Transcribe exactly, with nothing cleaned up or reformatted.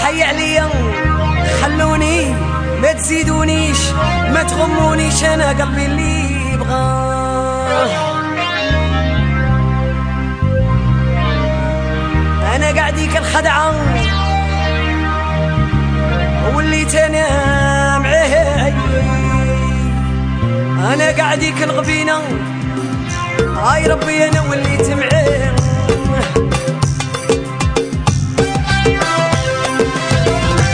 حي عليا خلوني ما تزيدونيش ما تغمونيش انا قلبي اللي بغاه. انا قاعديك الخدعه وليت انا معاه، انا قاعديك الغبينه هاي ربي انا وليت معاه.